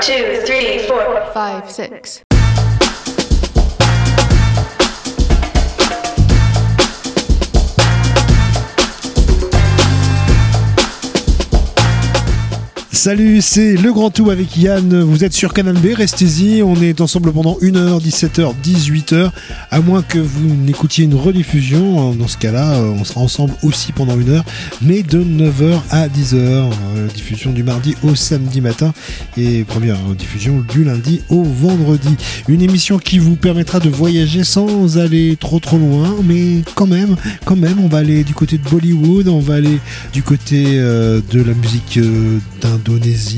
2, 3, 4, 5, 6. Salut, c'est Le Grand Tout avec Yann, vous êtes sur Canal B, restez-y, on est ensemble pendant 1h, 17h, 18h, à moins que vous n'écoutiez une rediffusion, dans ce cas-là, on sera ensemble aussi pendant 1h, mais de 9h à 10h, diffusion du mardi au samedi matin, et première diffusion du lundi au vendredi. Une émission qui vous permettra de voyager sans aller trop loin, mais quand même, on va aller du côté de Bollywood, on va aller du côté de la musique d'Indonésie,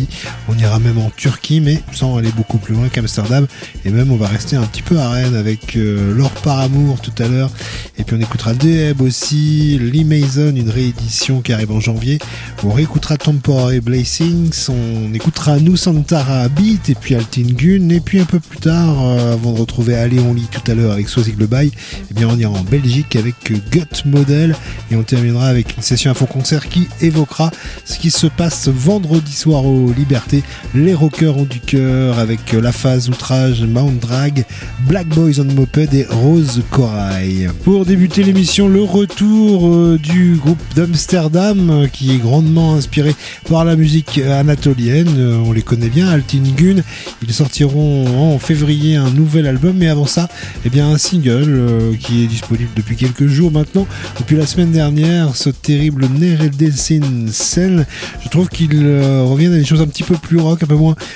on ira même en Turquie, mais sans aller beaucoup plus loin qu'Amsterdam, et même on va rester un petit peu à Rennes avec Laure Paramour tout à l'heure, et puis on écoutera Deheb aussi, Lee Mason, une réédition qui arrive en janvier, on réécoutera Temporary Blessings, on écoutera Nusantara Beat, et puis Altin Gun, et puis un peu plus tard, avant de retrouver Aléon Lee tout à l'heure avec Swazig le Bail, et bien on ira en Belgique avec Gut Model, et on terminera avec une session info concert qui évoquera ce qui se passe vendredi soir aux Libertés. Les rockers ont du cœur avec La Phase Outrage, Mount Drag, Black Boys on Moped et Rose Corail. Pour débuter l'émission, le retour du groupe d'Amsterdam qui est grandement inspiré par la musique anatolienne. On les connaît bien, Altin Gun. Ils sortiront en février un nouvel album, mais avant ça, eh bien un single qui est disponible depuis quelques jours maintenant, depuis la semaine dernière, ce terrible Neredesin Sen. Je trouve qu'il reviennent à des choses un petit peu plus rock, un peu moins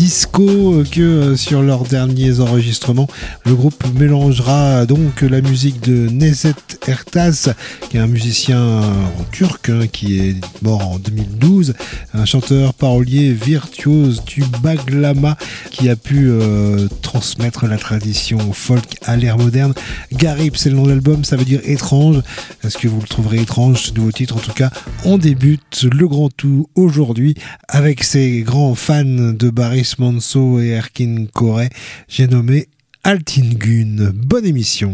disco que sur leurs derniers enregistrements. Le groupe mélangera donc la musique de Nezet Ertaz, qui est un musicien turc qui est mort en 2012, un chanteur parolier virtuose du baglama qui a pu transmettre la tradition folk à l'ère moderne. Garib, c'est le nom de l'album, ça veut dire étrange. Est-ce que vous le trouverez étrange, ce nouveau titre? En tout cas, on débute Le Grand Tout aujourd'hui avec ses grands fans de Baris Manso et Erkin Koray. J'ai nommé Altin Gun. Bonne émission.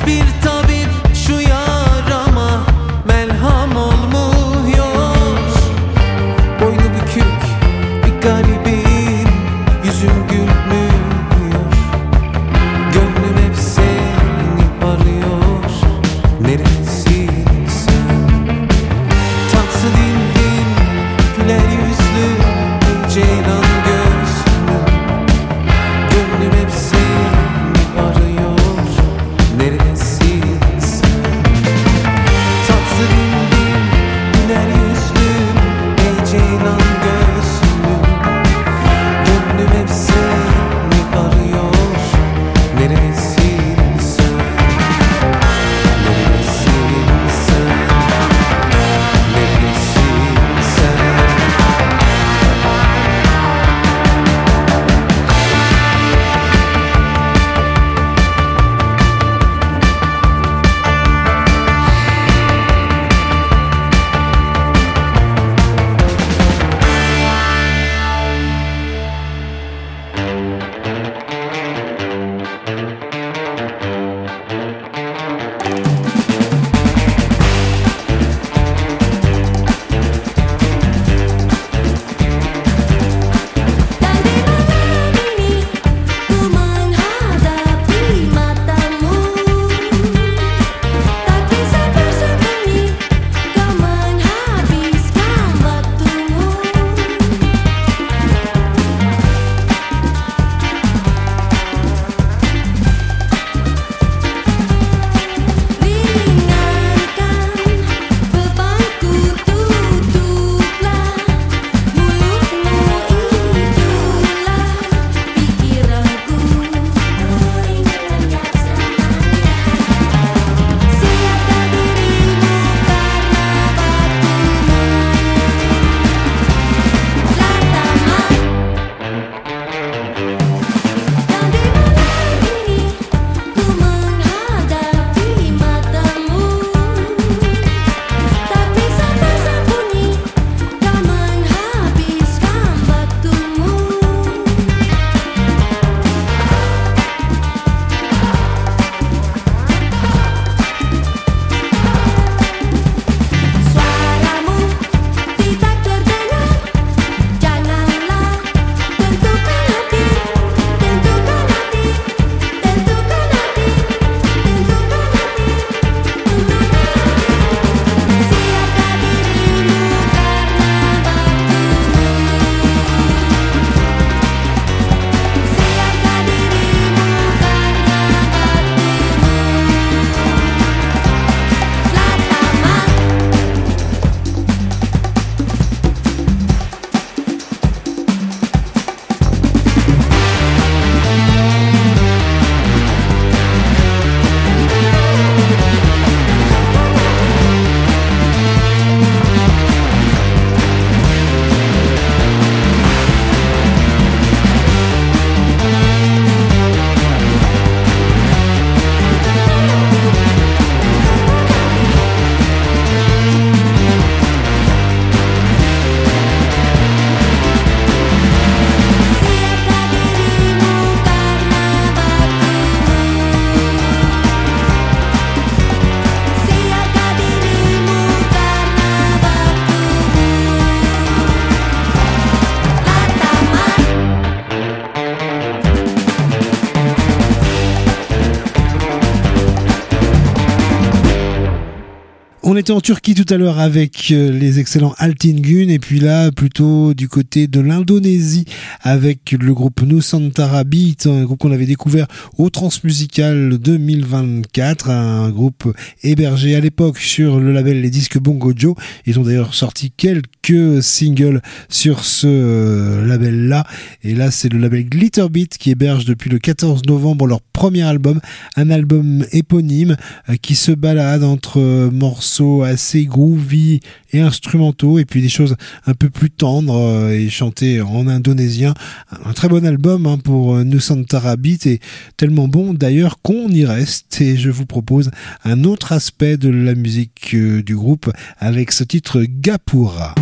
Hiçbir tabip şu yarama merham olmuyor. Boynu bükük bir garibim, yüzüm gülmüyor. Gönlüm hep seni arıyor. Neredesin sen? Tatlı dillim, güler yüzlüm, ceylan gözlüm. Gönlüm hep seni arıyor. Neredesin sen? Tatlı dillim, güler yüzlüm, ceylan gözlüm. Gönlüm hep seni arıyor. Neredesin sen? Neredesin sen? Neredesin sen? On était en Turquie tout à l'heure avec les excellents Altin Gün et puis là plutôt du côté de l'Indonésie avec le groupe Nusantara Beat, un groupe qu'on avait découvert au Transmusical 2024, un groupe hébergé à l'époque sur le label Les Disques Bongo Joe. Ils ont d'ailleurs sorti quelques singles sur ce label-là et là c'est le label Glitterbeat qui héberge depuis le 14 novembre leur premier album, un album éponyme qui se balade entre morceaux assez groovy et instrumentaux et puis des choses un peu plus tendres et chantées en indonésien. Un très bon album pour Nusantara Beat et tellement bon d'ailleurs qu'on y reste et je vous propose un autre aspect de la musique du groupe avec ce titre Gapura.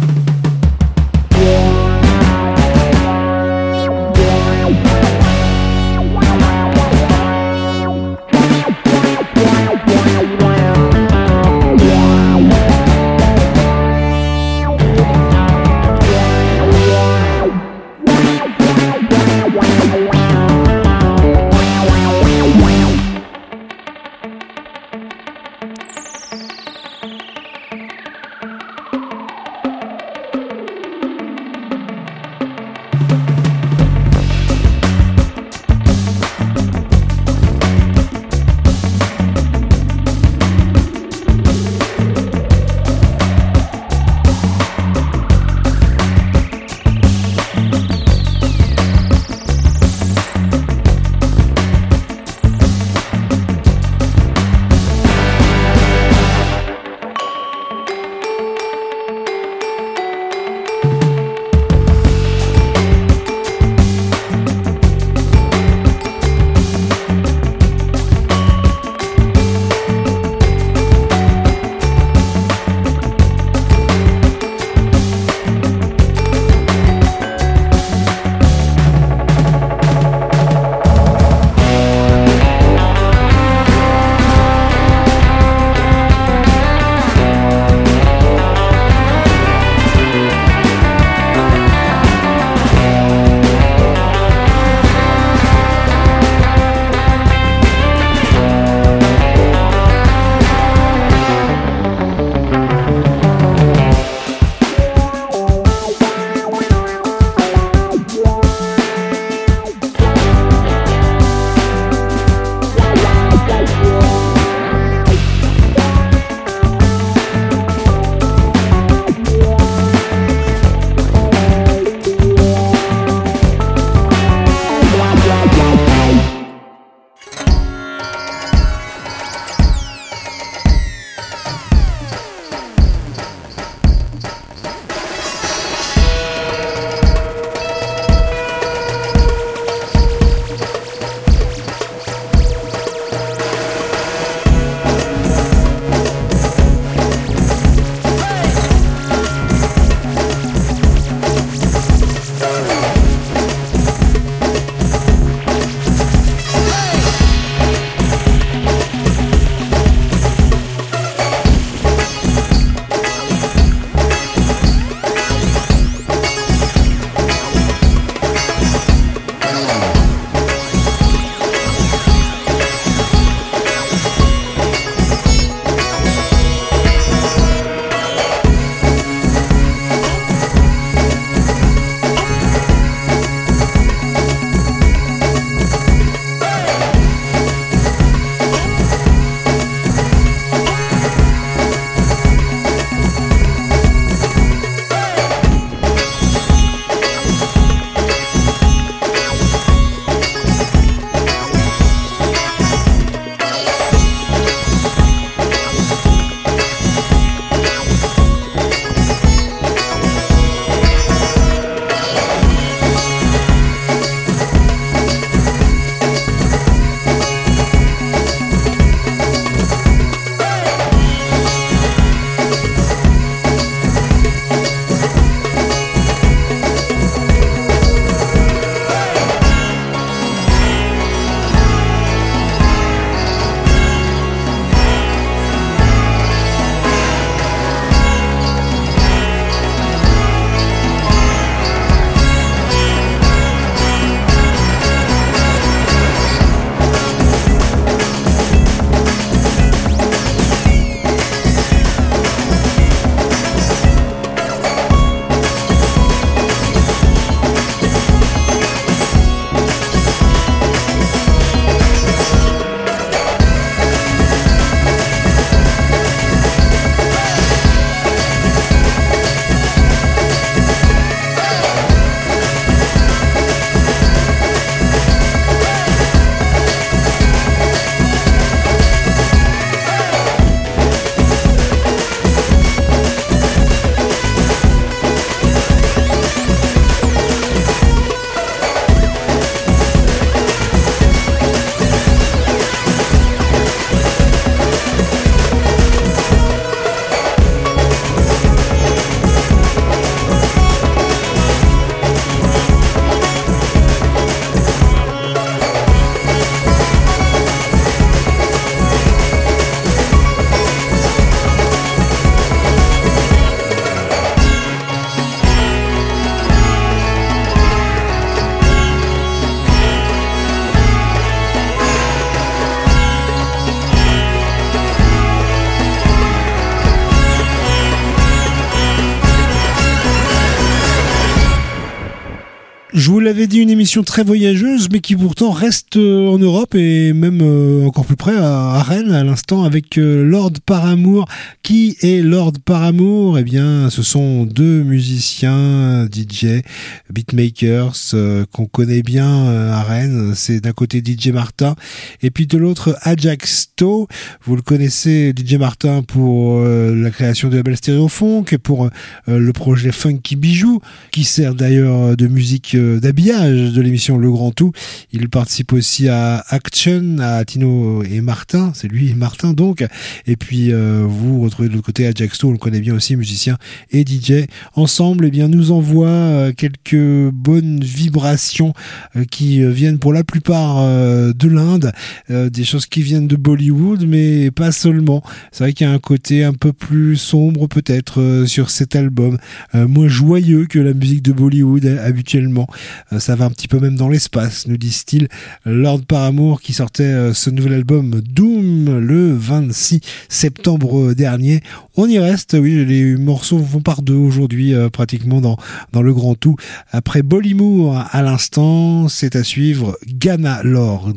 Vous l'avez dit, une émission très voyageuse, mais qui pourtant reste en Europe et même encore plus près à Rennes à l'instant avec Lord Paramour. Qui est Lord Paramour? Eh bien, ce sont deux musiciens, DJ, beatmakers qu'on connaît bien à Rennes. C'est d'un côté DJ Martin et puis de l'autre Ajax Sto. Vous le connaissez, DJ Martin, pour la création de label Stéréofunk et pour le projet Funky Bijou, qui sert d'ailleurs de musique d'habillage de l'émission Le Grand Tout. Il participe aussi à Action, à Tino et Martin, c'est lui Martin donc. Et puis vous retrouvez de l'autre côté Ajax Sto, on le connaît bien aussi, musicien et DJ. Ensemble, eh bien, nous envoie quelques bonnes vibrations qui viennent pour la plupart de l'Inde, des choses qui viennent de Bollywood, mais pas seulement. C'est vrai qu'il y a un côté un peu plus sombre peut-être sur cet album, moins joyeux que la musique de Bollywood habituellement. Ça va un petit peu même dans l'espace, nous disent-ils. Lord Paramour qui sortait ce nouvel album Doom le 26 septembre dernier. On y reste, oui, les morceaux vont par deux aujourd'hui pratiquement dans le grand tout. Après Bollymoor à l'instant, c'est à suivre Ghana Lord.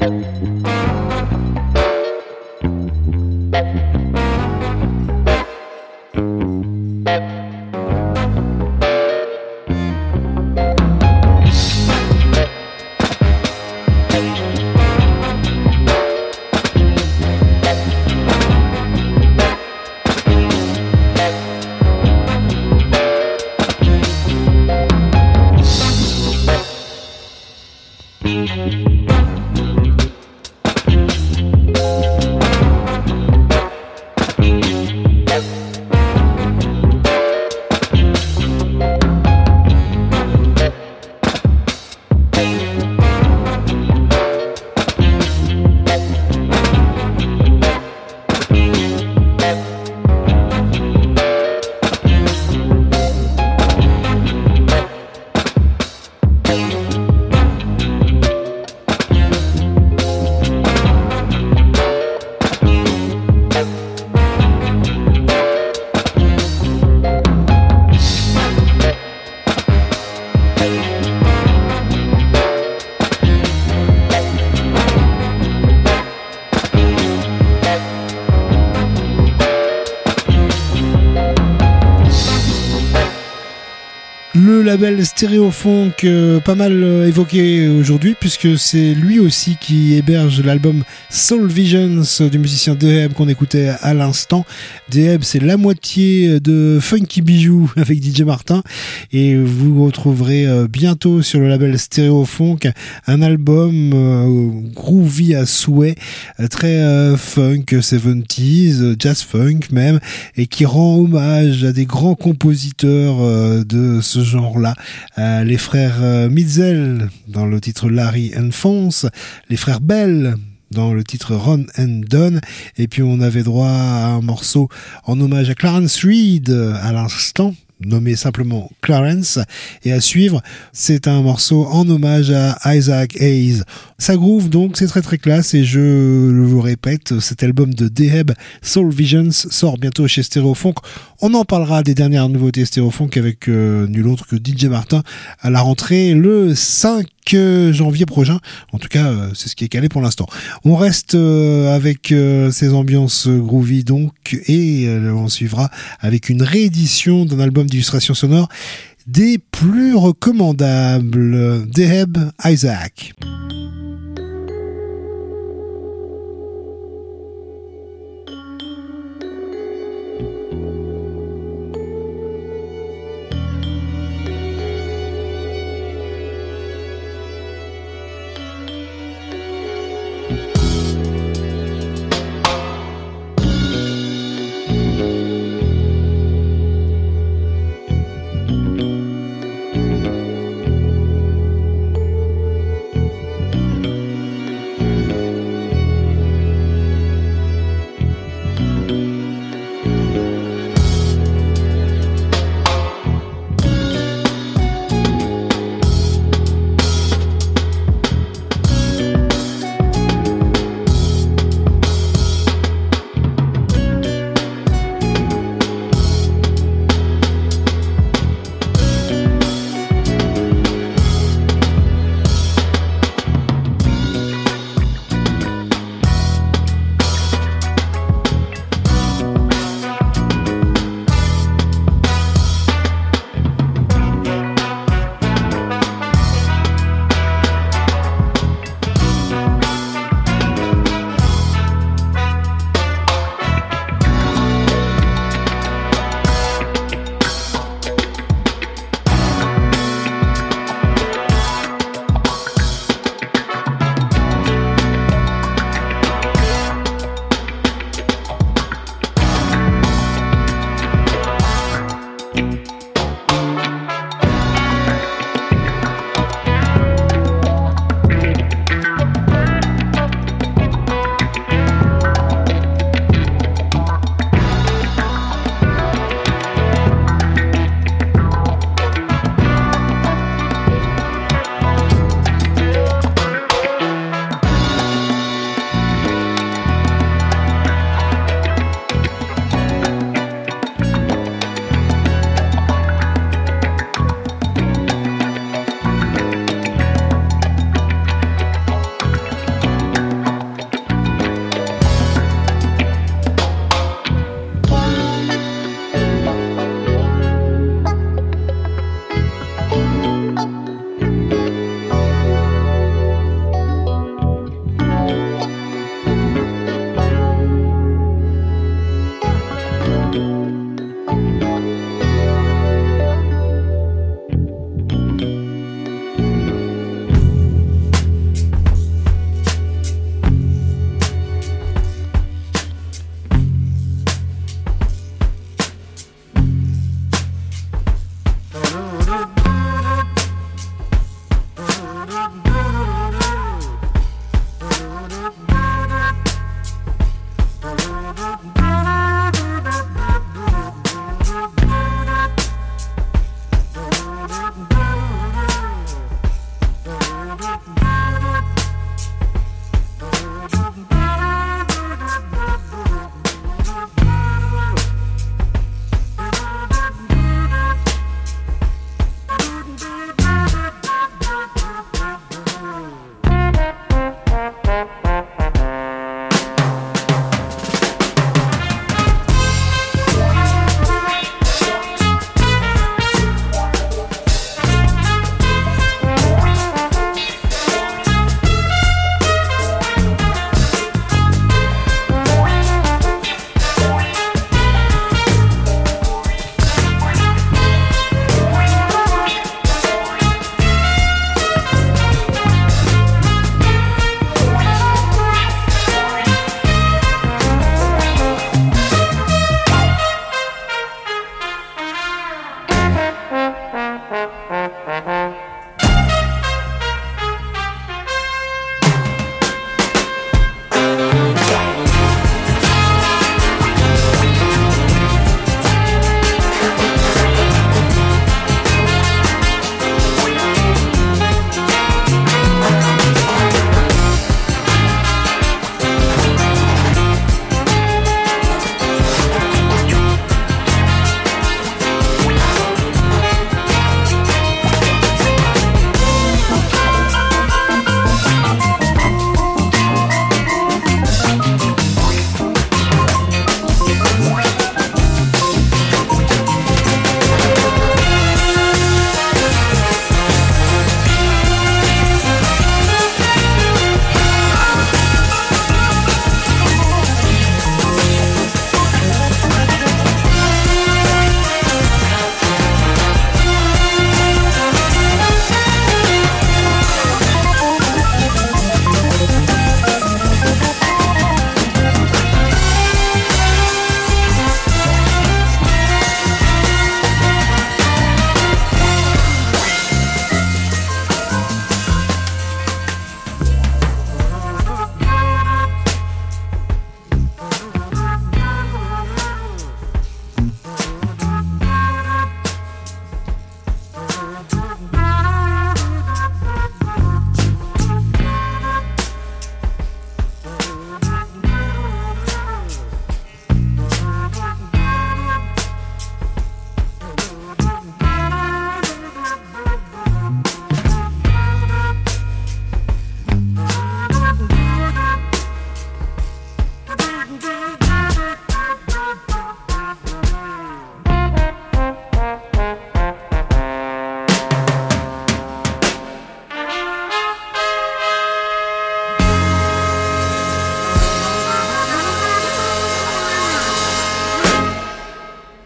Le label Stereofunk, pas mal évoqué aujourd'hui, puisque c'est lui aussi qui héberge l'album Soul Visions du musicien Deheb qu'on écoutait à l'instant. Deheb, c'est la moitié de Funky Bijou avec DJ Martin, et vous retrouverez bientôt sur le label Stereofunk un album groovy à souhait, très funk 70s, jazz funk même, et qui rend hommage à des grands compositeurs de ce genre-là, les frères Mitzel dans le titre Larry and Fonz, les frères Bell dans le titre Ron and Don, et puis on avait droit à un morceau en hommage à Clarence Reed à l'instant, nommé simplement Clarence, et à suivre, c'est un morceau en hommage à Isaac Hayes. Ça groove donc, c'est très très classe, et je vous répète, cet album de Deheb, Soul Visions, sort bientôt chez Stereofunk. On en parlera des dernières nouveautés Stereofunk avec nul autre que DJ Martin à la rentrée le 5 janvier prochain. En tout cas, c'est ce qui est calé pour l'instant. On reste avec ces ambiances groovy donc, et on suivra avec une réédition d'un album d'illustration sonore des plus recommandables, Deheb Isaac.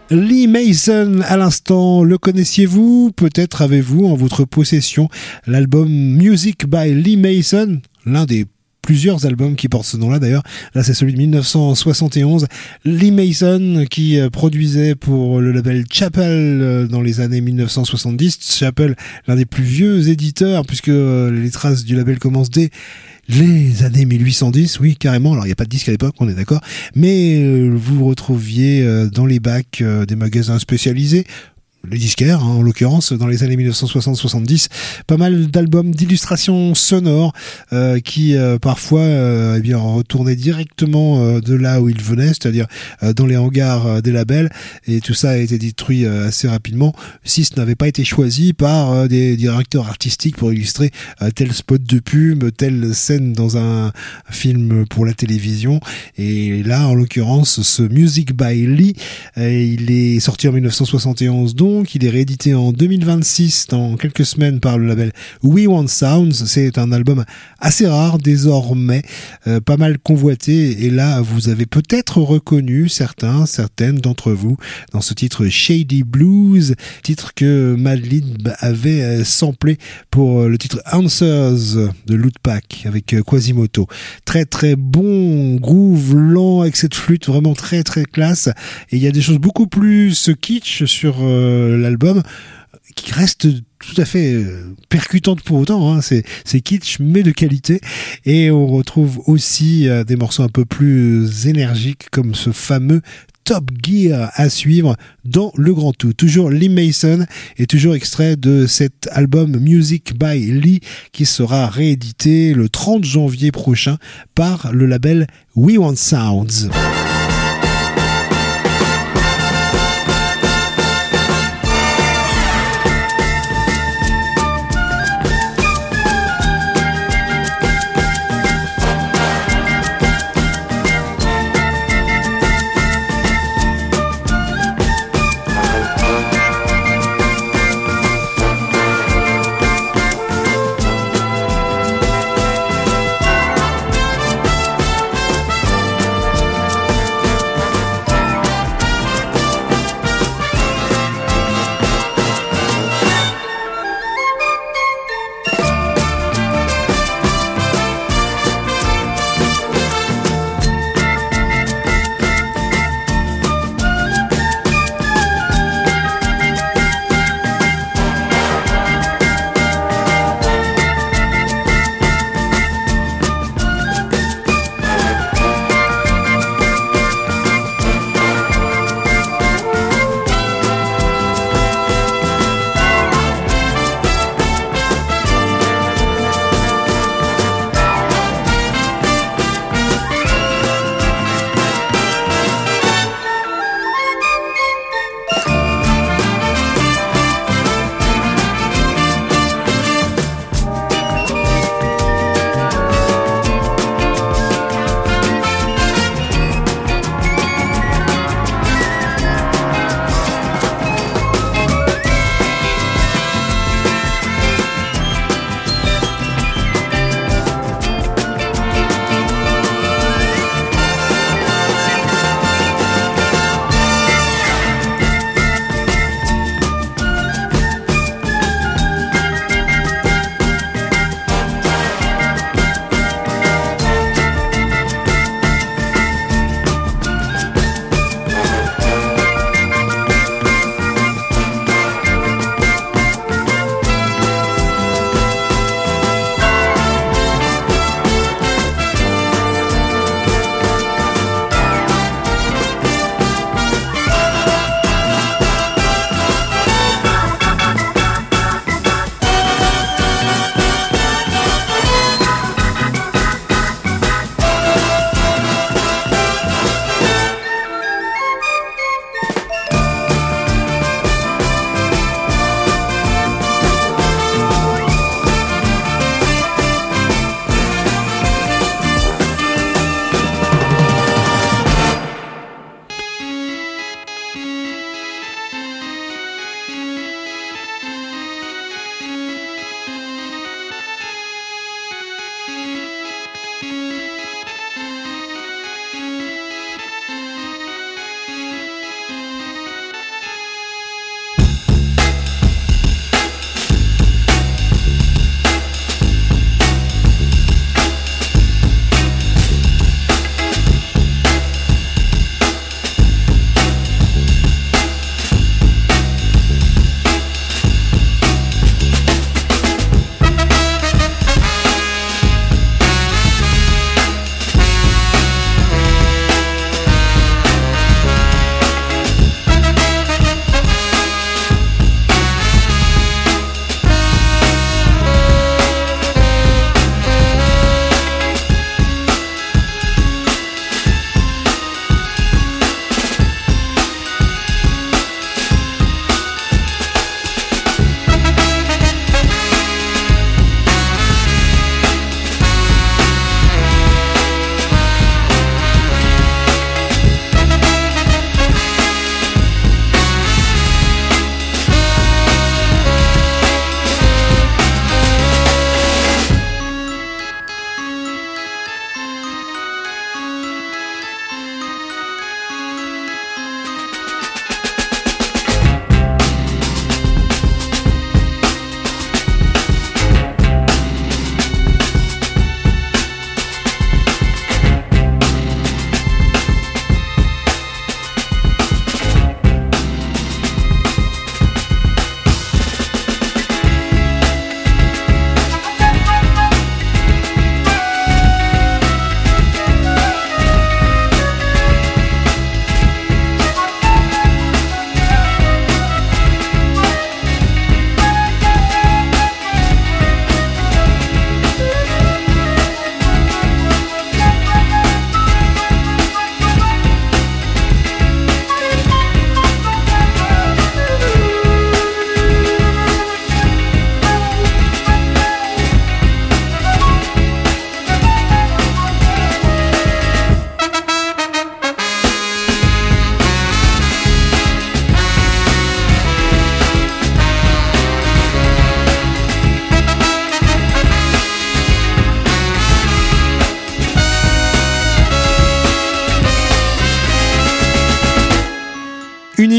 Lee Mason à l'instant, le connaissiez-vous? Peut-être avez-vous en votre possession l'album Music by Lee Mason, l'un des plusieurs albums qui portent ce nom-là d'ailleurs. Là, c'est celui de 1971. Lee Mason qui produisait pour le label Chappell dans les années 1970. Chappell, l'un des plus vieux éditeurs, puisque les traces du label commencent dès les années 1810, oui, carrément. Alors, il n'y a pas de disque à l'époque, on est d'accord. Mais vous retrouviez dans les bacs des magasins spécialisés, les disquaires, en l'occurrence, dans les années 1960-70, pas mal d'albums d'illustrations sonores qui parfois eh bien retournaient directement de là où ils venaient, c'est-à-dire dans les hangars des labels, et tout ça a été détruit assez rapidement si ce n'avait pas été choisi par des directeurs artistiques pour illustrer tel spot de pub, telle scène dans un film pour la télévision. Et là, en l'occurrence, ce Music by Lee, il est sorti en 1971, donc il est réédité en 2026 dans quelques semaines par le label We Want Sounds. C'est un album assez rare désormais, pas mal convoité, et là vous avez peut-être reconnu certaines d'entre vous dans ce titre Shady Blues, titre que Madlib avait samplé pour le titre Answers de Lootpack avec Quasimoto. Très très bon groove lent avec cette flûte vraiment très très classe, et il y a des choses beaucoup plus kitsch sur l'album qui reste tout à fait percutante pour autant, hein. C'est kitsch mais de qualité, et on retrouve aussi des morceaux un peu plus énergiques comme ce fameux Top Gear à suivre dans le grand tout. Toujours Lee Mason et toujours extrait de cet album Music by Lee qui sera réédité le 30 janvier prochain par le label We Want Sounds.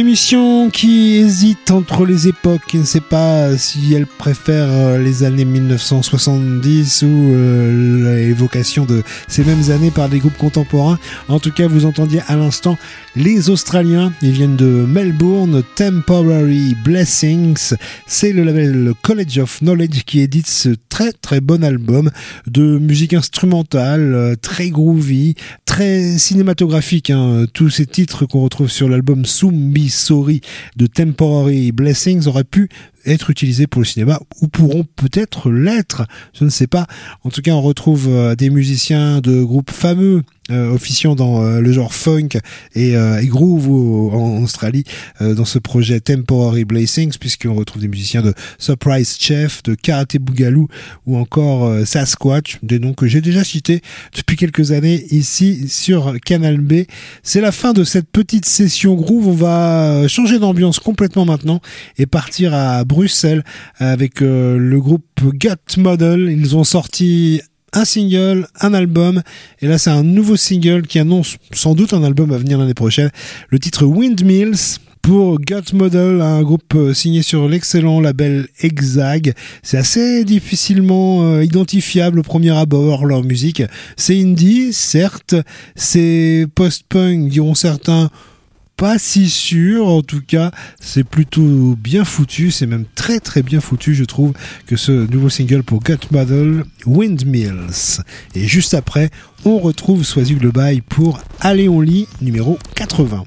émission qui hésite entre les époques, qui ne sait pas si elle préfère les années 1970 ou l'évocation de ces mêmes années par des groupes contemporains. En tout cas, vous entendiez à l'instant les Australiens, ils viennent de Melbourne, Temporary Blessings, c'est le label College of Knowledge qui édite ce très très bon album de musique instrumentale, très groovy, très cinématographique, hein. Tous ces titres qu'on retrouve sur l'album Sumbi Sori de Temporary Blessings auraient pu être utilisés pour le cinéma ou pourront peut-être l'être, je ne sais pas. En tout cas, on retrouve des musiciens de groupes fameux officiant dans le genre funk et groove en Australie dans ce projet Temporary Blessings, puisqu'on retrouve des musiciens de Surprise Chef, de Karate Boogaloo ou encore Sasquatch, des noms que j'ai déjà cités depuis quelques années ici sur Canal B. C'est la fin de cette petite session groove. On va changer d'ambiance complètement maintenant et partir à Bruxelles avec le groupe Gut Model. Ils ont sorti un single, un album, et là c'est un nouveau single qui annonce sans doute un album à venir l'année prochaine. Le titre Windmills pour Gut Model, un groupe signé sur l'excellent label Exag. C'est assez difficilement identifiable au premier abord leur musique. C'est indie, certes, c'est post-punk, diront certains. Pas si sûr, en tout cas, c'est plutôt bien foutu, c'est même très très bien foutu, je trouve, que ce nouveau single pour Gut Model, Windmills. Et juste après, on retrouve Swazig Le Bail pour Allez on lit, numéro 80.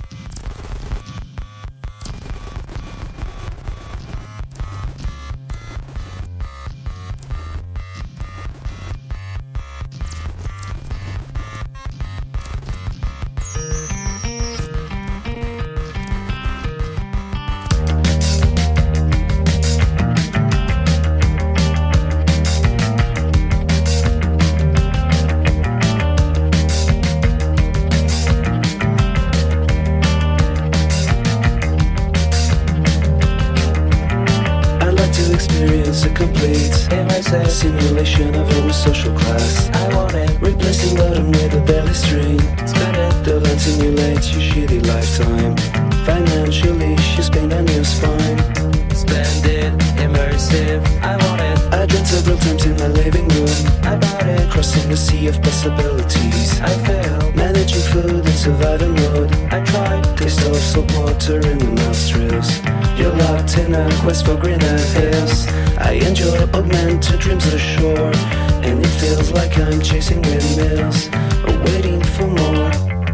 Simulation of every social class. I want it. Replacing bottom with a belly string. Spend it. The land simulates your shitty lifetime. Financially, she's pain on your spine. Spend it. Immersive. I want it. I drank several times in my living room. I bought it. Crossing the sea of possibilities. I failed. Managing food in survival mode. I tried. Taste of salt water in the nostrils. You're locked in a quest for greener hills. I enjoy augmented dreams ashore, and it feels like I'm chasing windmills, waiting for more.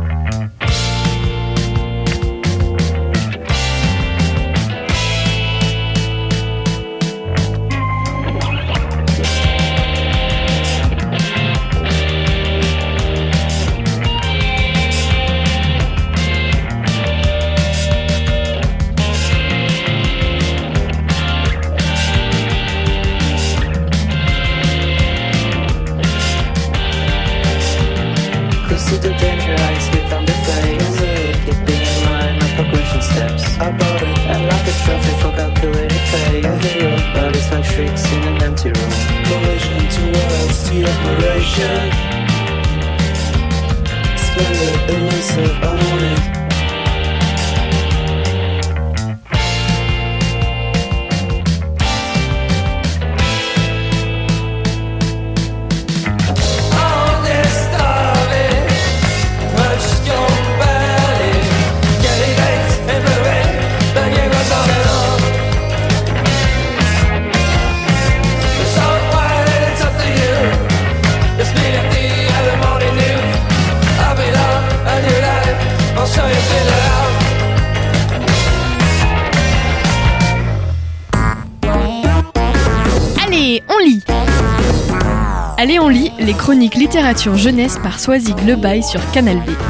Allez, on lit les chroniques littérature jeunesse par Swazig Le Bail sur Canal B.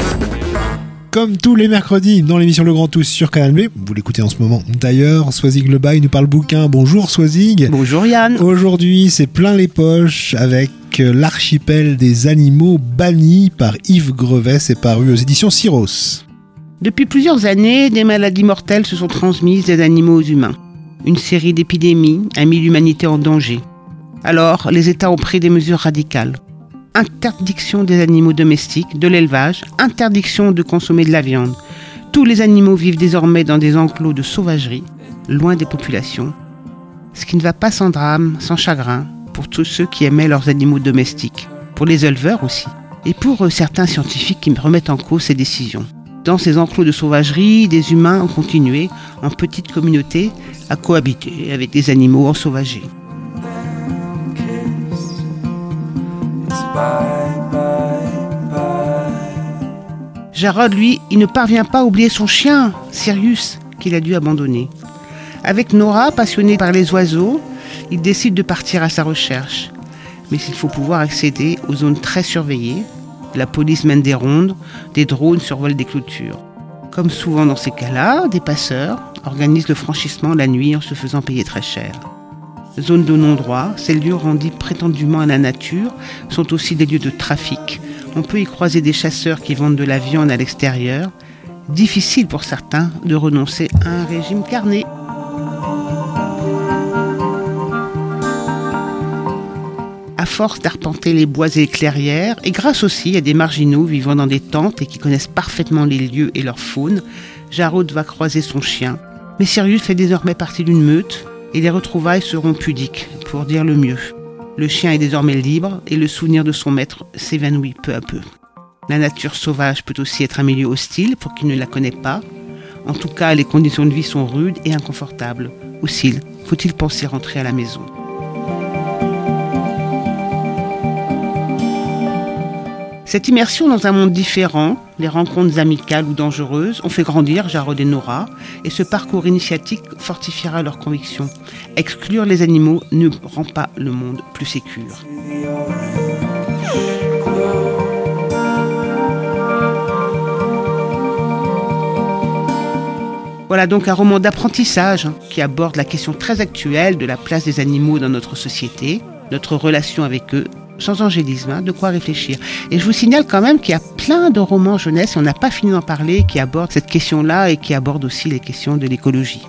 Comme tous les mercredis dans l'émission Le Grand Tous sur Canal B, vous l'écoutez en ce moment d'ailleurs, Swazig Le Bail nous parle bouquin. Bonjour Swazig. Bonjour Yann. Aujourd'hui c'est plein les poches avec l'archipel des animaux bannis par Yves Grevet, c'est paru aux éditions Syros. Depuis plusieurs années, des maladies mortelles se sont transmises des animaux aux humains. Une série d'épidémies a mis l'humanité en danger. Alors, les États ont pris des mesures radicales. Interdiction des animaux domestiques, de l'élevage, interdiction de consommer de la viande. Tous les animaux vivent désormais dans des enclos de sauvagerie, loin des populations, ce qui ne va pas sans drame, sans chagrin, pour tous ceux qui aimaient leurs animaux domestiques, pour les éleveurs aussi, et pour certains scientifiques qui remettent en cause ces décisions. Dans ces enclos de sauvagerie, des humains ont continué, en petites communautés, à cohabiter avec des animaux ensauvagés. Jarod, lui, il ne parvient pas à oublier son chien, Sirius, qu'il a dû abandonner. Avec Nora, passionnée par les oiseaux, il décide de partir à sa recherche. Mais il faut pouvoir accéder aux zones très surveillées. La police mène des rondes, des drones survolent des clôtures. Comme souvent dans ces cas-là, des passeurs organisent le franchissement la nuit en se faisant payer très cher. Zones de non-droit, ces lieux rendus prétendument à la nature, sont aussi des lieux de trafic. On peut y croiser des chasseurs qui vendent de la viande à l'extérieur. Difficile pour certains de renoncer à un régime carné. À force d'arpenter les bois et les clairières, et grâce aussi à des marginaux vivant dans des tentes et qui connaissent parfaitement les lieux et leur faune, Jarod va croiser son chien. Mais Sirius fait désormais partie d'une meute et les retrouvailles seront pudiques, pour dire le mieux. Le chien est désormais libre et le souvenir de son maître s'évanouit peu à peu. La nature sauvage peut aussi être un milieu hostile pour qui ne la connaît pas. En tout cas, les conditions de vie sont rudes et inconfortables. Aussi, faut-il penser rentrer à la maison ? Cette immersion dans un monde différent, les rencontres amicales ou dangereuses, ont fait grandir Jarod et Nora, et ce parcours initiatique fortifiera leurs convictions. Exclure les animaux ne rend pas le monde plus sécure. Voilà donc un roman d'apprentissage qui aborde la question très actuelle de la place des animaux dans notre société, notre relation avec eux, sans angélisme, de quoi réfléchir. Et je vous signale quand même qu'il y a plein de romans jeunesse, et on n'a pas fini d'en parler, qui abordent cette question-là et qui abordent aussi les questions de l'écologie.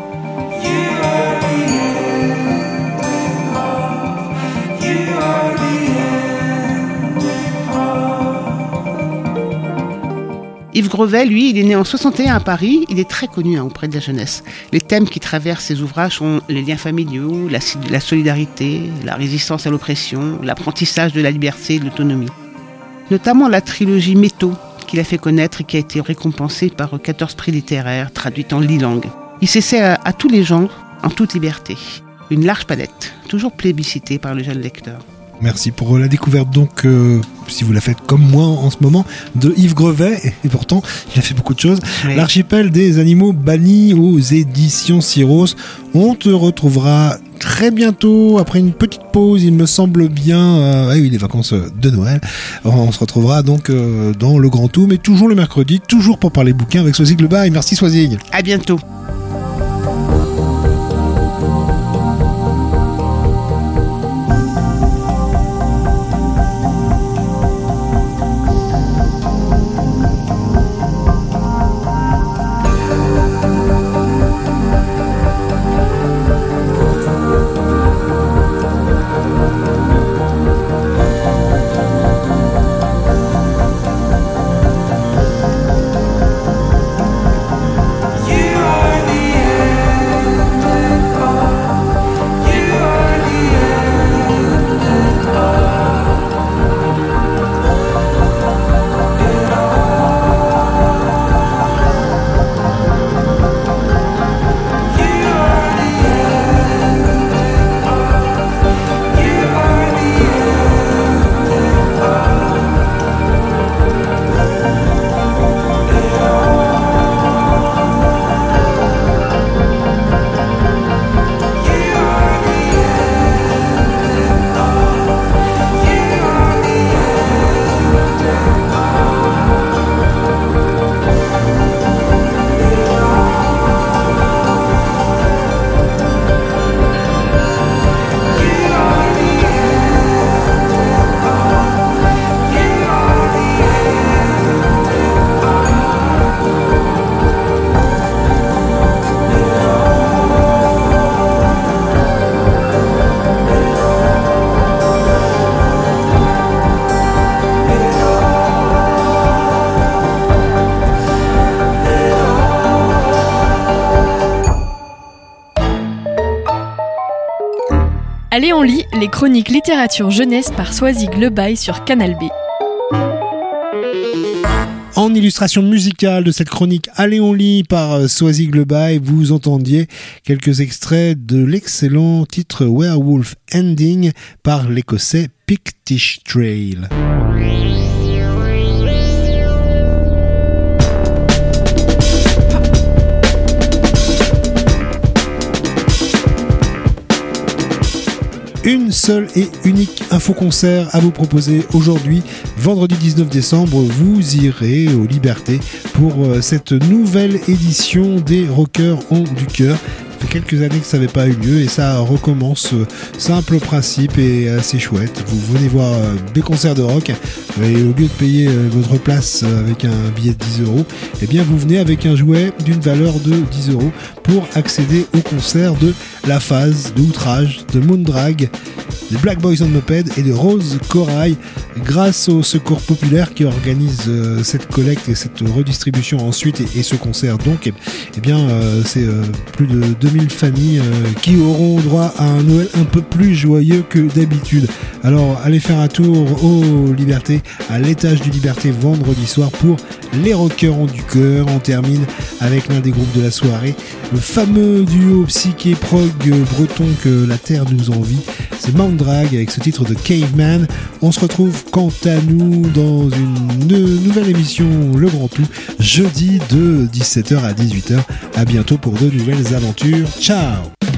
Yves Grevet, lui, il est né en 61 à Paris, il est très connu auprès de la jeunesse. Les thèmes qui traversent ses ouvrages sont les liens familiaux, la solidarité, la résistance à l'oppression, l'apprentissage de la liberté et de l'autonomie. Notamment la trilogie Métaux, qu'il a fait connaître et qui a été récompensée par 14 prix littéraires, traduite en 10 langues. Il s'essaie à tous les genres, en toute liberté. Une large palette, toujours plébiscitée par le jeune lecteur. Merci pour la découverte donc, si vous la faites comme moi en ce moment, de Yves Grevet, et pourtant il a fait beaucoup de choses. Oui. L'archipel des animaux bannis aux éditions Syros. On te retrouvera très bientôt, après une petite pause, il me semble bien, oui, les vacances de Noël. On se retrouvera donc dans le Grand Tout, mais toujours le mercredi, toujours pour parler bouquins avec Swazig Le Bail. Merci Swazig. À bientôt. You are the lit, les chroniques littérature jeunesse par Soisig Le Bail sur Canal B. En illustration musicale de cette chronique Allez on lit par Soisig Le Bail, vous entendiez quelques extraits de l'excellent titre Werewolf Ending par l'écossais Pictish Trail. Une seule et unique info-concert à vous proposer aujourd'hui, vendredi 19 décembre, vous irez aux Libertés pour cette nouvelle édition des Rockers ont du cœur. Ça fait quelques années que ça n'avait pas eu lieu et ça recommence. Simple principe et assez chouette. Vous venez voir des concerts de rock et au lieu de payer votre place avec un billet de 10 €, eh bien vous venez avec un jouet d'une valeur de 10 € pour accéder au concert de La Phase, de Outrage, de Moondrag, des Black Boys on Moped et de Rose Corail, grâce au Secours Populaire qui organise cette collecte et cette redistribution ensuite et ce concert. Donc, eh bien, c'est plus de 2000 familles qui auront droit à un Noël un peu plus joyeux que d'habitude. Alors, allez faire un tour aux Libertés, à l'étage du Liberté vendredi soir pour les Rockers ont du cœur. On termine avec l'un des groupes de la soirée, le fameux duo psyché prog breton que la terre nous envie. C'est Moundrag avec ce titre de Caveman. On se retrouve quant à nous dans une nouvelle émission Le Grand Tout, jeudi de 17h à 18h. À bientôt pour de nouvelles aventures. Ciao!